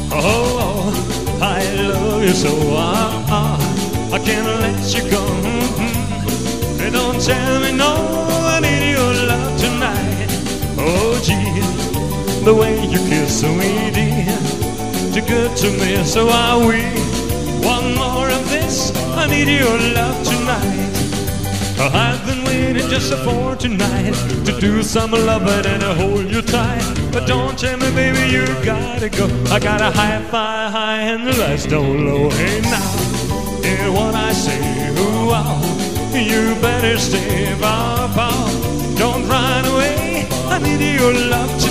Oh, I love you so. I can't let you go. Hey, don't tell me no, I need your love tonight. Oh, gee, the way you kiss me, dear, too good to miss. So I will. One more of this, I need your love tonight. I've been waiting just for tonight to do some loving and hold you tight. But don't tell me, baby, you gotta go. I got a hi-fi high and the lights down low. Hey, now, hear what I say, ooh, wow. You better stay, bow, bow. Don't run away, I need your love tonight.